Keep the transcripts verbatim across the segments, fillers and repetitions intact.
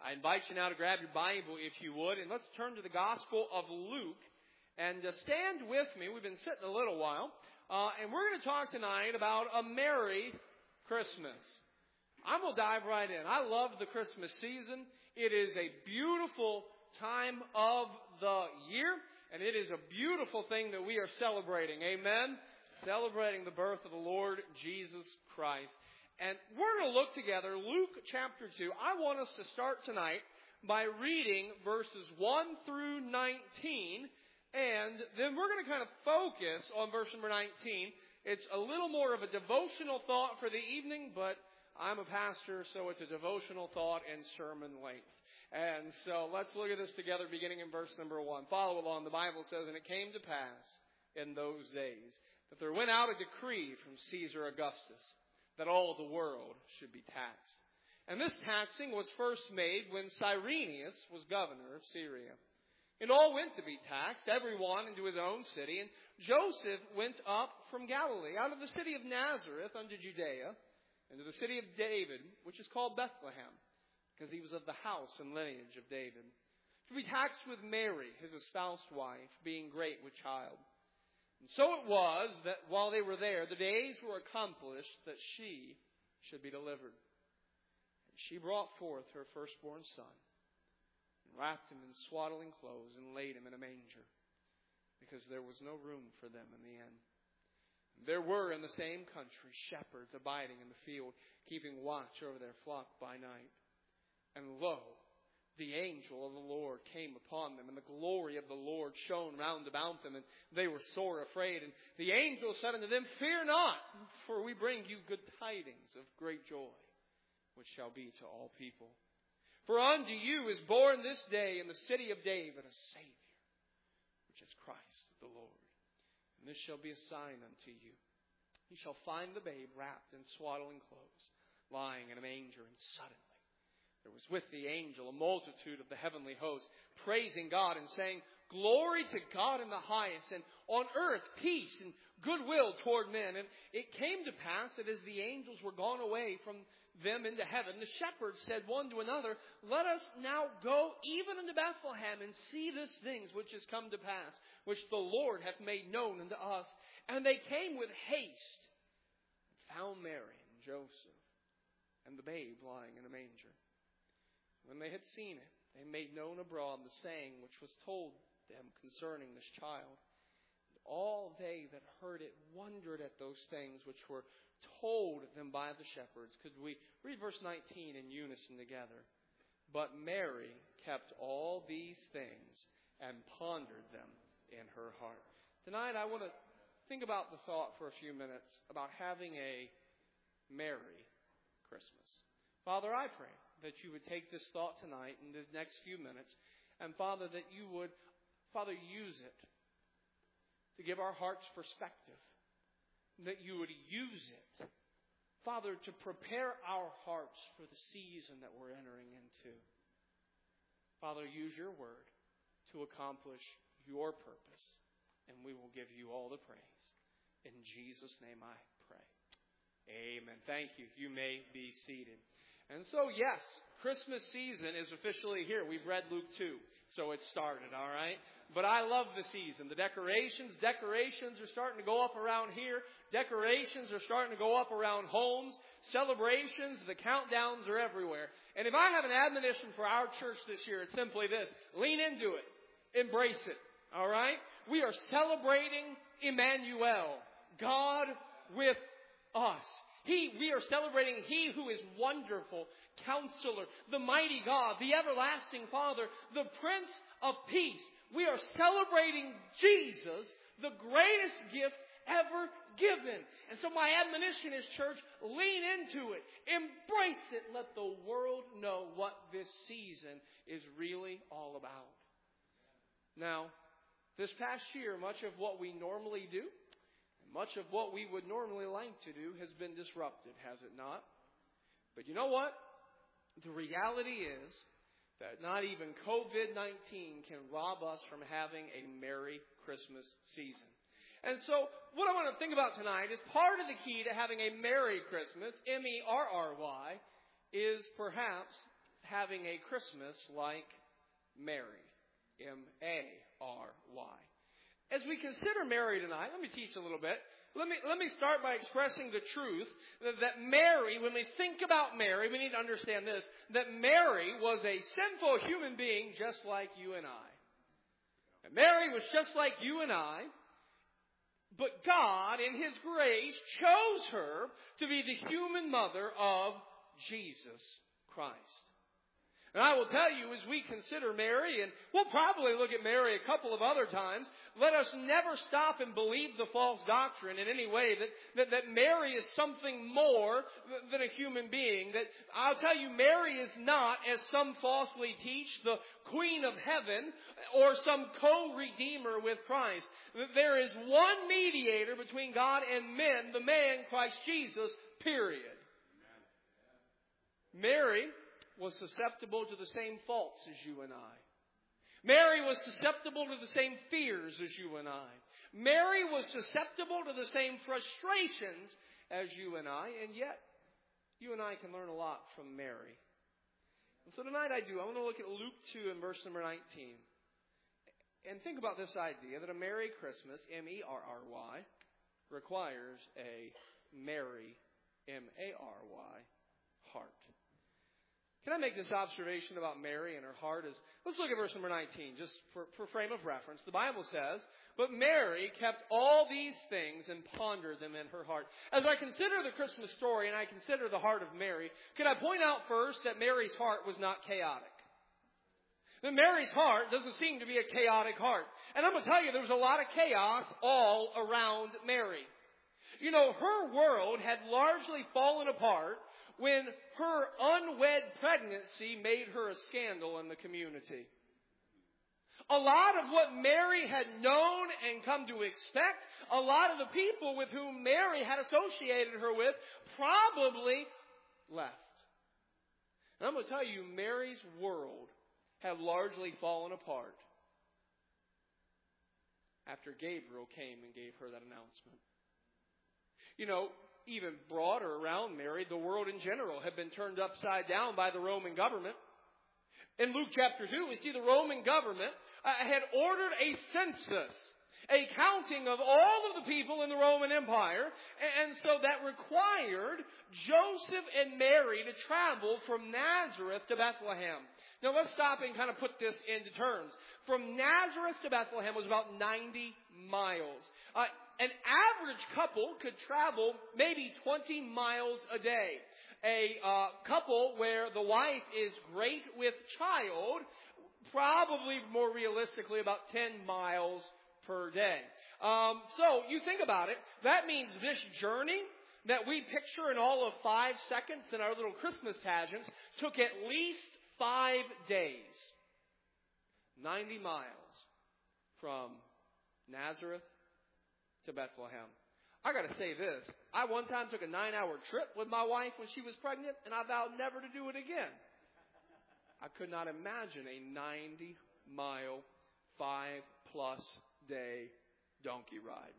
I invite you now to grab your Bible, if you would, and let's turn to the Gospel of Luke. And uh, stand with me. We've been sitting a little while. Uh, and we're going to talk tonight about a Merry Christmas. I'm going to dive right in. I love the Christmas season. It is a beautiful time of the year. And it is a beautiful thing that we are celebrating. Amen? Celebrating the birth of the Lord Jesus Christ. And we're going to look together, Luke chapter two. I want us to start tonight by reading verses one through nineteen. And then we're going to kind of focus on verse number nineteen. It's a little more of a devotional thought for the evening, but I'm a pastor, so it's a devotional thought and sermon length. And so let's look at this together beginning in verse number one. Follow along. The Bible says, "And it came to pass in those days that there went out a decree from Caesar Augustus that all the world should be taxed. And this taxing was first made when Cyrenius was governor of Syria. And all went to be taxed, every one into his own city. And Joseph went up from Galilee, out of the city of Nazareth unto Judea, into the city of David, which is called Bethlehem, because he was of the house and lineage of David, to be taxed with Mary, his espoused wife, being great with child. And so it was that while they were there, the days were accomplished that she should be delivered. And she brought forth her firstborn son, wrapped him in swaddling clothes, and laid him in a manger, because there was no room for them in the inn. There were in the same country shepherds abiding in the field, keeping watch over their flock by night. And lo, the angel of the Lord came upon them, and the glory of the Lord shone round about them, and they were sore afraid. And the angel said unto them, Fear not, for we bring you good tidings of great joy, which shall be to all people. For unto you is born this day in the city of David a Savior, which is Christ the Lord. And this shall be a sign unto you. You shall find the babe wrapped in swaddling clothes, lying in a manger. And suddenly there was with the angel a multitude of the heavenly host, praising God and saying, Glory to God in the highest, and on earth peace and goodwill toward men. And it came to pass that as the angels were gone away from them into heaven, the shepherds said one to another, Let us now go even unto Bethlehem, and see these things which is come to pass, which the Lord hath made known unto us. And they came with haste, and found Mary and Joseph, and the babe lying in a manger. When they had seen it, they made known abroad the saying which was told them concerning this child. And all they that heard it wondered at those things which were told them by the shepherds. Could we read verse nineteen in unison together? But Mary kept all these things and pondered them in her heart. Tonight I want to think about the thought for a few minutes about having a merry Christmas. Father, I pray that you would take this thought tonight in the next few minutes, and Father, that you would, Father, use it to give our hearts perspective. That you would use it, Father, to prepare our hearts for the season that we're entering into. Father, use your word to accomplish your purpose, and we will give you all the praise. In Jesus' name I pray. Amen. Thank you. You may be seated. And so, yes, Christmas season is officially here. We've read Luke two, so it started, all right? But I love the season. The decorations, decorations are starting to go up around here. Decorations are starting to go up around homes. Celebrations, the countdowns are everywhere. And if I have an admonition for our church this year, it's simply this. Lean into it. Embrace it. All right? We are celebrating Emmanuel, God with us. He, we are celebrating He who is wonderful, Counselor, the mighty God, the everlasting Father, the Prince of Peace. We are celebrating Jesus, the greatest gift ever given. And so my admonition is, church, lean into it. Embrace it. Let the world know what this season is really all about. Now, this past year, much of what we normally do, much of what we would normally like to do has been disrupted, has it not? But you know what? The reality is that not even covid nineteen can rob us from having a Merry Christmas season. And so what I want to think about tonight is part of the key to having a Merry Christmas, M E R R Y, is perhaps having a Christmas like Mary. M A R Y. As we consider Mary tonight, let me teach a little bit. Let me, let me start by expressing the truth that, that Mary, when we think about Mary, we need to understand this, that Mary was a sinful human being just like you and I. And Mary was just like you and I, but God, in His grace, chose her to be the human mother of Jesus Christ. And I will tell you, as we consider Mary, and we'll probably look at Mary a couple of other times, let us never stop and believe the false doctrine in any way that, that, that Mary is something more than a human being. That I'll tell you, Mary is not, as some falsely teach, the Queen of Heaven or some co-redeemer with Christ. There is one mediator between God and men, the man, Christ Jesus, period. Mary was susceptible to the same faults as you and I. Mary was susceptible to the same fears as you and I. Mary was susceptible to the same frustrations as you and I, and yet you and I can learn a lot from Mary. And so tonight I do. I want to look at Luke two and verse number nineteen. And think about this idea that a Merry Christmas, M E R R Y, requires a Mary, M A R Y, heart. Can I make this observation about Mary and her heart? Is let's look at verse number nineteen, just for, for frame of reference. The Bible says, "But Mary kept all these things and pondered them in her heart." As I consider the Christmas story and I consider the heart of Mary, can I point out first that Mary's heart was not chaotic? That Mary's heart doesn't seem to be a chaotic heart. And I'm going to tell you, there was a lot of chaos all around Mary. You know, her world had largely fallen apart when her unwed pregnancy made her a scandal in the community. A lot of what Mary had known and come to expect, a lot of the people with whom Mary had associated her with, probably left. And I'm going to tell you, Mary's world had largely fallen apart after Gabriel came and gave her that announcement. You know, even broader around Mary, the world in general had been turned upside down by the Roman government. In Luke chapter two, we see the Roman government uh, had ordered a census, a counting of all of the people in the Roman Empire. And so that required Joseph and Mary to travel from Nazareth to Bethlehem. Now let's stop and kind of put this into terms. From Nazareth to Bethlehem was about ninety miles. Uh, An average couple could travel maybe twenty miles a day. A uh, couple where the wife is great with child, probably more realistically about ten miles per day. Um, so you think about it. That means this journey that we picture in all of five seconds in our little Christmas pageants took at least five days. ninety miles from Nazareth to Bethlehem. I got to say this. I one time took a nine-hour trip with my wife when she was pregnant, and I vowed never to do it again. I could not imagine a ninety-mile, five-plus day donkey ride.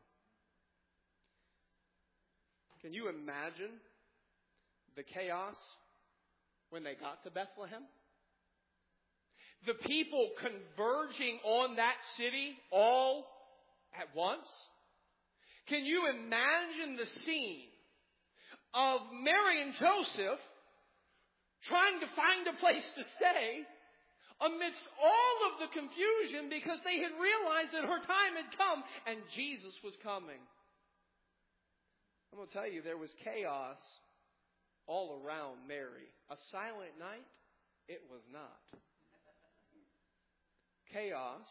Can you imagine the chaos when they got to Bethlehem? The people converging on that city all at once? Can you imagine the scene of Mary and Joseph trying to find a place to stay amidst all of the confusion because they had realized that her time had come and Jesus was coming? I'm going to tell you, there was chaos all around Mary. A silent night? It was not. Chaos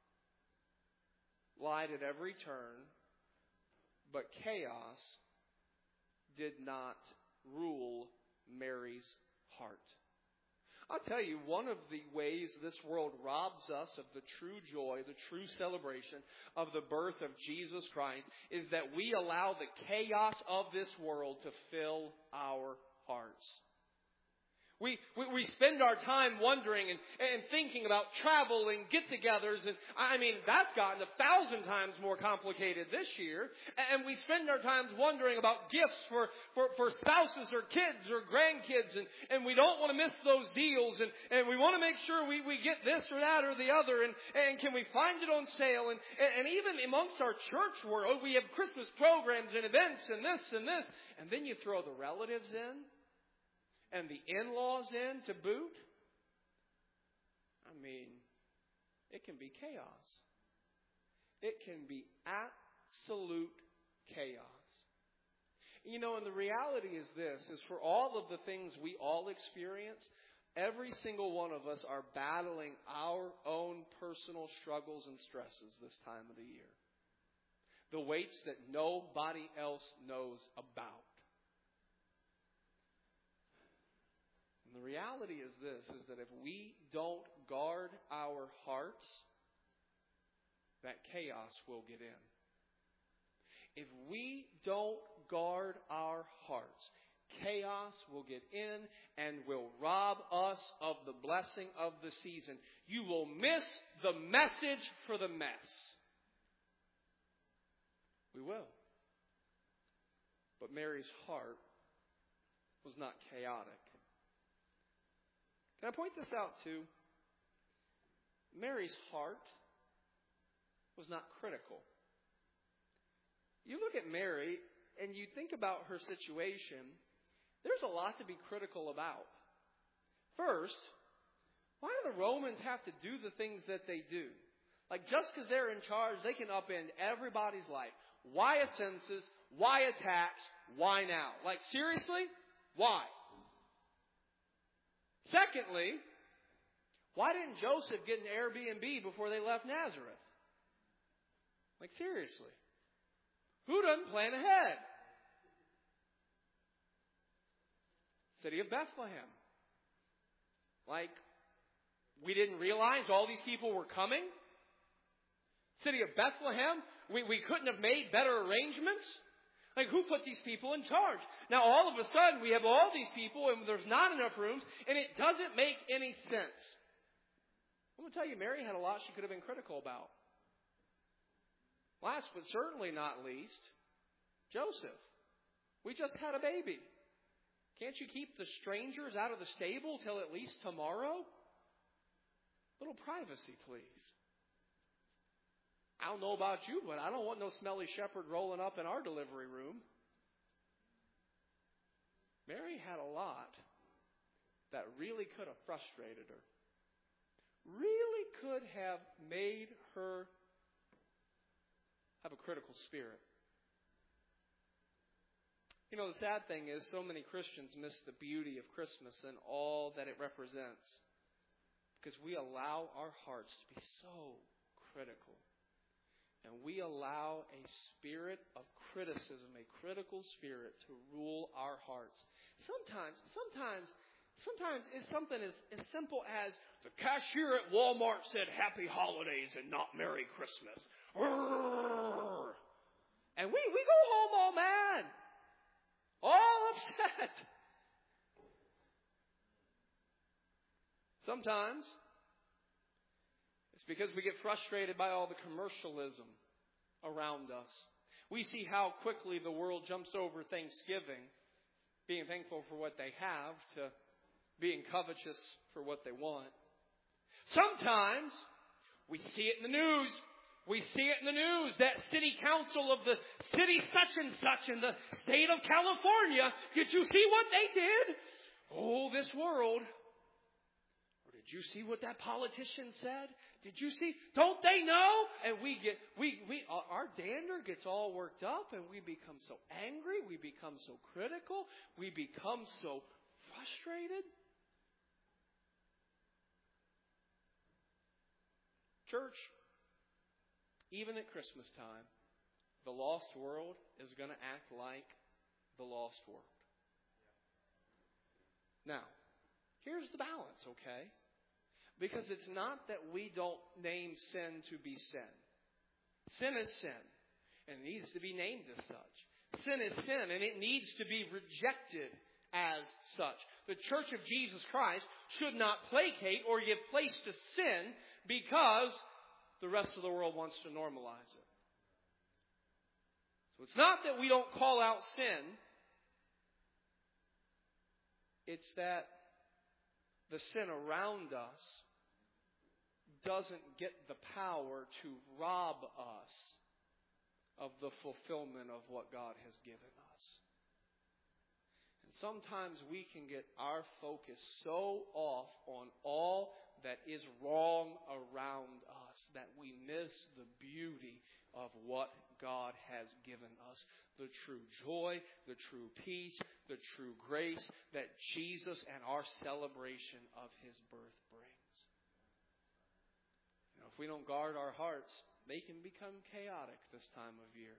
lied at every turn, but chaos did not rule Mary's heart. I'll tell you, one of the ways this world robs us of the true joy, the true celebration of the birth of Jesus Christ is that we allow the chaos of this world to fill our hearts. We, we we spend our time wondering and, and thinking about travel and get-togethers. And I mean, that's gotten a thousand times more complicated this year. And we spend our times wondering about gifts for, for, for spouses or kids or grandkids. And, and we don't want to miss those deals. And, and we want to make sure we, we get this or that or the other. And, and can we find it on sale? And, and even amongst our church world, we have Christmas programs and events and this and this. And then you throw the relatives in. And the in-laws in to boot. I mean, it can be chaos. It can be absolute chaos. You know, and the reality is this, is for all of the things we all experience, every single one of us are battling our own personal struggles and stresses this time of the year. The weights that nobody else knows about. And the reality is this, is that if we don't guard our hearts, that chaos will get in. If we don't guard our hearts, chaos will get in and will rob us of the blessing of the season. You will miss the message for the mess. We will. But Mary's heart was not chaotic. Can I point this out too? Mary's heart was not critical. You look at Mary and you think about her situation, there's a lot to be critical about. First, why do the Romans have to do the things that they do? Like just because they're in charge, they can upend everybody's life. Why a census? Why a tax? Why now? Like seriously? Why? Secondly, why didn't Joseph get an Airbnb before they left Nazareth? Like seriously. Who doesn't plan ahead? City of Bethlehem. Like, we didn't realize all these people were coming? City of Bethlehem? We, we couldn't have made better arrangements? Like, who put these people in charge? Now, all of a sudden, we have all these people, and there's not enough rooms, and it doesn't make any sense. I'm going to tell you, Mary had a lot she could have been critical about. Last but certainly not least, Joseph. We just had a baby. Can't you keep the strangers out of the stable till at least tomorrow? A little privacy, please. I don't know about you, but I don't want no smelly shepherd rolling up in our delivery room. Mary had a lot that really could have frustrated her. Really could have made her have a critical spirit. You know, the sad thing is so many Christians miss the beauty of Christmas and all that it represents because we allow our hearts to be so critical. And we allow a spirit of criticism, a critical spirit to rule our hearts. Sometimes, sometimes, sometimes it's something as, as simple as the cashier at Walmart said Happy Holidays and not Merry Christmas. And we, we go home all mad. All upset. Sometimes it's because we get frustrated by all the commercialism around us. We see how quickly the world jumps over Thanksgiving, being thankful for what they have, to being covetous for what they want. Sometimes we see it in the news. We see it in the news that city council of the city such and such in the state of California, did you see what they did? Oh, this world. Or did you see what that politician said? Did you see? Don't they know? And we get, we, we, our dander gets all worked up and we become so angry. We become so critical. We become so frustrated. Church, even at Christmas time, the lost world is going to act like the lost world. Now, here's the balance, okay? Because it's not that we don't name sin to be sin. Sin is sin, and it needs to be named as such. Sin is sin, and it needs to be rejected as such. The Church of Jesus Christ should not placate or give place to sin because the rest of the world wants to normalize it. So it's not that we don't call out sin. It's that the sin around us doesn't get the power to rob us of the fulfillment of what God has given us. And sometimes we can get our focus so off on all that is wrong around us that we miss the beauty of what God has given us. The true joy, the true peace, the true grace that Jesus and our celebration of His birth brings. You know, if we don't guard our hearts, they can become chaotic this time of year.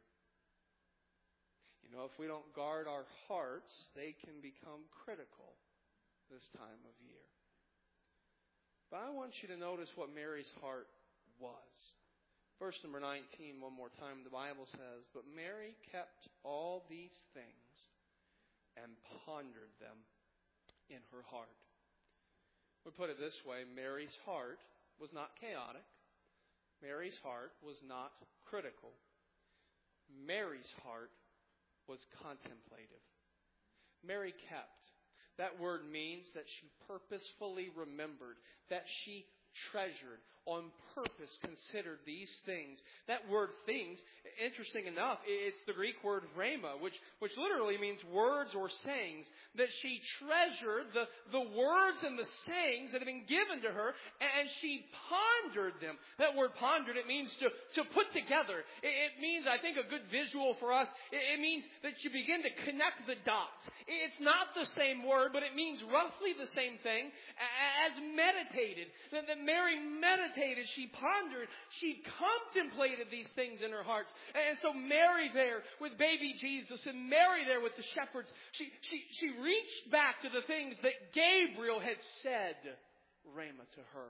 You know, if we don't guard our hearts, they can become critical this time of year. But I want you to notice what Mary's heart was. Verse number nineteen, one more time, the Bible says, "But Mary kept all these things and pondered them in her heart." We put it this way, Mary's heart was not chaotic. Mary's heart was not critical. Mary's heart was contemplative. Mary kept. That word means that she purposefully remembered, that she treasured, on purpose considered these things. That word things, interesting enough, it's the Greek word rhema, which, which literally means words or sayings. That she treasured the, the words and the sayings that have been given to her, and she pondered them. That word pondered, it means to, to put together. It, it means, I think, a good visual for us. It, it means that you begin to connect the dots. It's not the same word, but it means roughly the same thing as meditated. That, that Mary meditated. She pondered, she contemplated these things in her heart. And so Mary there with baby Jesus and Mary there with the shepherds, she, she, she reached back to the things that Gabriel had said, rhema, to her.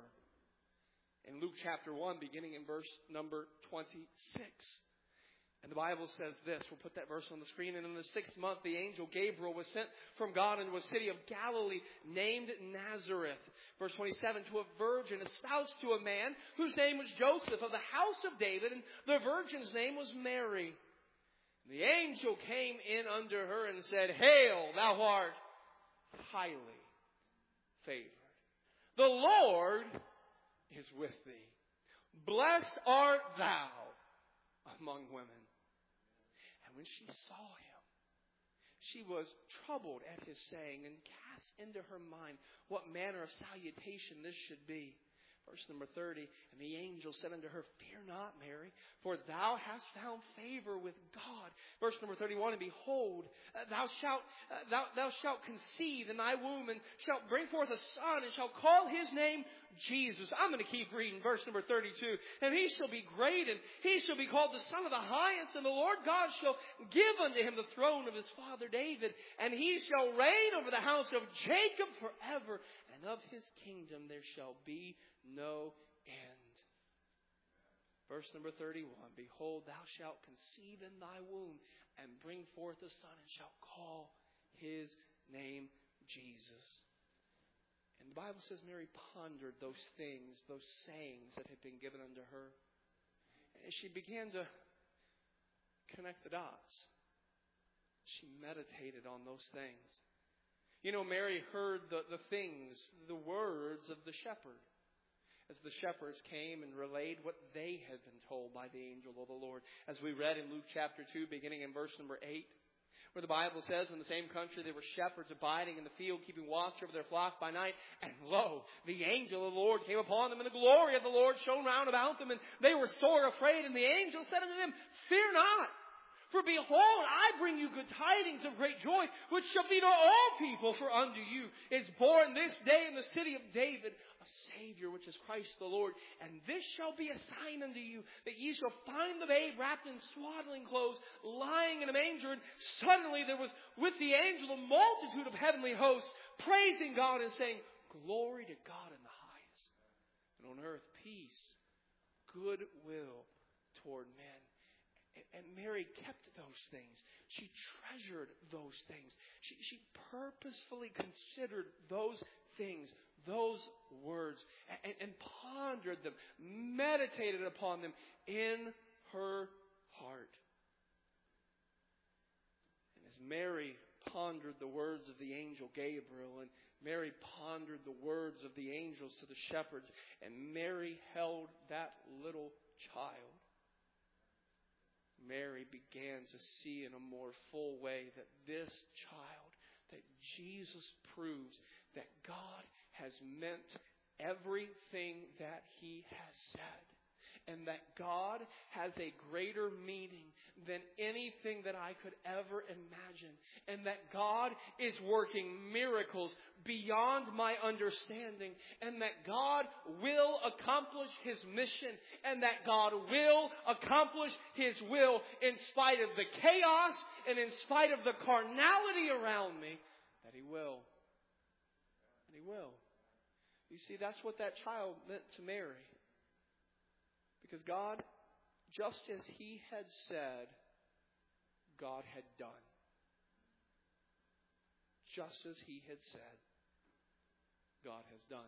In Luke chapter one, beginning in verse number twenty-six. And the Bible says this. We'll put that verse on the screen. "And in the sixth month, the angel Gabriel was sent from God into a city of Galilee named Nazareth." Verse twenty-seven, "To a virgin espoused to a man whose name was Joseph of the house of David, and the virgin's name was Mary. The angel came in unto her and said, Hail, thou art highly favored. The Lord is with thee. Blessed art thou among women." When she saw him, she was troubled at his saying and cast into her mind what manner of salutation this should be. Verse number thirty, "And the angel said unto her, Fear not, Mary, for thou hast found favor with God." Verse number thirty-one, "And behold, uh, thou shalt uh, thou, thou shalt conceive in thy womb, and shalt bring forth a son, and shalt call his name Jesus." I'm going to keep reading. Verse number thirty-two, "And he shall be great, and he shall be called the Son of the Highest, and the Lord God shall give unto him the throne of his father David, and he shall reign over the house of Jacob forever, and of his kingdom there shall be no end." Verse number thirty-one, "Behold, thou shalt conceive in thy womb, and bring forth a son, and shalt call his name Jesus." And the Bible says Mary pondered those things, those sayings that had been given unto her. And she began to connect the dots. She meditated on those things. You know, Mary heard the, the things, the words of the shepherd, as the shepherds came and relayed what they had been told by the angel of the Lord. As we read in Luke chapter two, beginning in verse number eight, where the Bible says, "In the same country there were shepherds abiding in the field, keeping watch over their flock by night. And lo, the angel of the Lord came upon them, and the glory of the Lord shone round about them, and they were sore afraid. And the angel said unto them, Fear not, for behold, I bring you good tidings of great joy, which shall be to all people. For unto you is born this day in the city of David a Savior, which is Christ the Lord. And this shall be a sign unto you, that ye shall find the babe wrapped in swaddling clothes, lying in a manger. And suddenly there was with the angel a multitude of heavenly hosts, praising God and saying, Glory to God in the highest, and on earth peace, goodwill toward men." And Mary kept those things. She treasured those things. She, she purposefully considered those things, those words, and, and pondered them, meditated upon them in her heart. And as Mary pondered the words of the angel Gabriel, and Mary pondered the words of the angels to the shepherds, and Mary held that little child, Mary began to see in a more full way that this child, that Jesus proves that God has meant everything that He has said. And that God has a greater meaning than anything that I could ever imagine. And that God is working miracles beyond my understanding. And that God will accomplish His mission. And that God will accomplish His will in spite of the chaos and in spite of the carnality around me. That He will. And He will. You see, that's what that child meant to Mary. Because God, just as He had said, God had done. Just as He had said, God has done.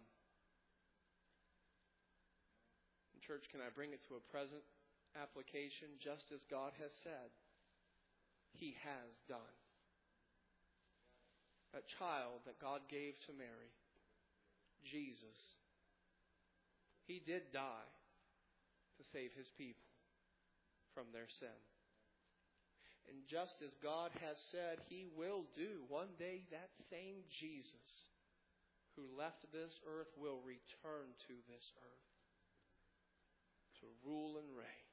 And church, can I bring it to a present application? Just as God has said, He has done. That child that God gave to Mary, Jesus, He did die to save His people from their sin. And just as God has said He will do, one day that same Jesus who left this earth will return to this earth to rule and reign.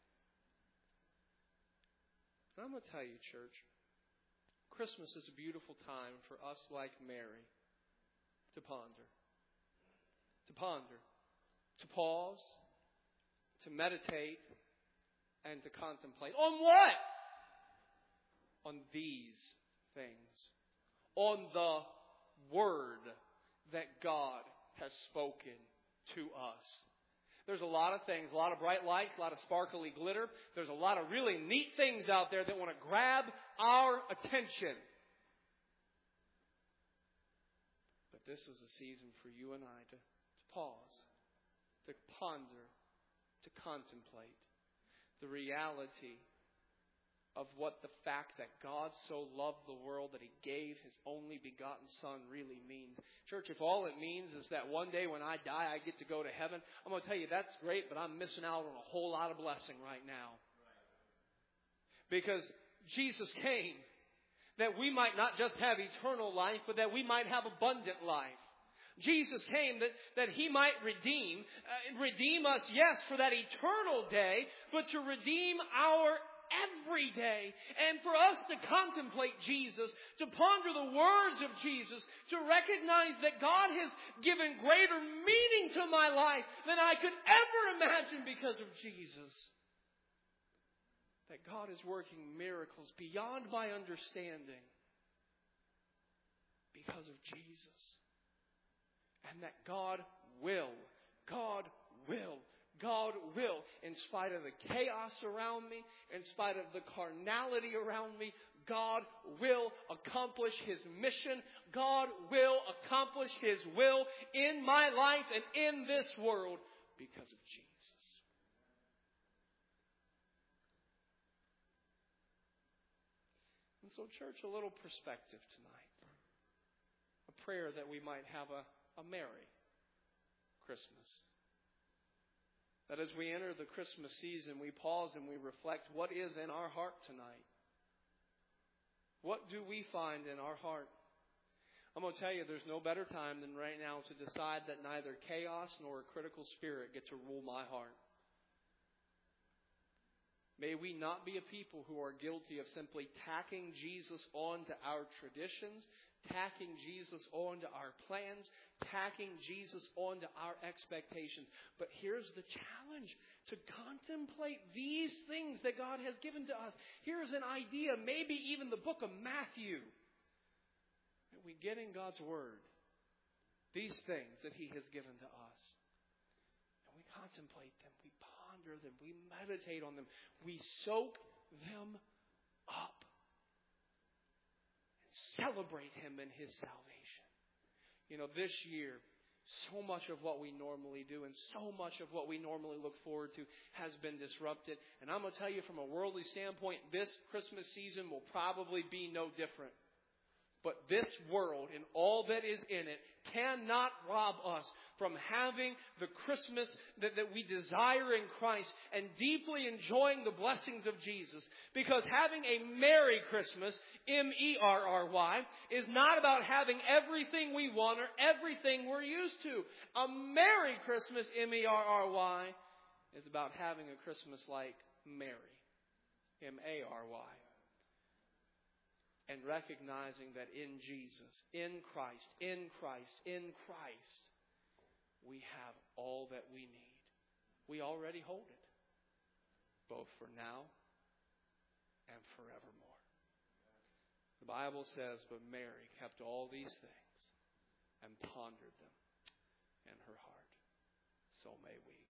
And I'm going to tell you, church, Christmas is a beautiful time for us like Mary to ponder. To ponder. To pause. To meditate and to contemplate. On what? On these things. On the Word that God has spoken to us. There's a lot of things, a lot of bright lights, a lot of sparkly glitter. There's a lot of really neat things out there that want to grab our attention. But this is a season for you and I to, to pause, to ponder, to contemplate the reality of what the fact that God so loved the world that He gave His only begotten Son really means. Church, if all it means is that one day when I die I get to go to heaven, I'm going to tell you that's great, but I'm missing out on a whole lot of blessing right now. Because Jesus came that we might not just have eternal life, but that we might have abundant life. Jesus came that, that He might redeem, uh, redeem us, yes, for that eternal day, but to redeem our everyday. And for us to contemplate Jesus, to ponder the words of Jesus, to recognize that God has given greater meaning to my life than I could ever imagine because of Jesus. That God is working miracles beyond my understanding because of Jesus. And that God will, God will, God will, in spite of the chaos around me, in spite of the carnality around me, God will accomplish His mission. God will accomplish His will in my life and in this world because of Jesus. And so, church, a little perspective tonight. A prayer that we might have a A merry Christmas. That as we enter the Christmas season, we pause and we reflect what is in our heart tonight. What do we find in our heart? I'm going to tell you, there's no better time than right now to decide that neither chaos nor a critical spirit get to rule my heart. May we not be a people who are guilty of simply tacking Jesus onto our traditions, tacking Jesus onto our plans, tacking Jesus onto our expectations. But here's the challenge, to contemplate these things that God has given to us. Here's an idea, maybe even the book of Matthew. That we get in God's Word these things that He has given to us. And we contemplate them, we ponder them, we meditate on them. We soak them up. And celebrate Him in His salvation. You know, this year, so much of what we normally do and so much of what we normally look forward to has been disrupted. And I'm going to tell you from a worldly standpoint, this Christmas season will probably be no different. But this world and all that is in it cannot rob us from having the Christmas that, that we desire in Christ and deeply enjoying the blessings of Jesus. Because having a Merry Christmas, M E R R Y, is not about having everything we want or everything we're used to. A Merry Christmas, M E R R Y, is about having a Christmas like Mary, M A R Y. And recognizing that in Jesus, in Christ, in Christ, in Christ, we have all that we need. We already hold it, both for now and forevermore. The Bible says, but Mary kept all these things and pondered them in her heart. So may we.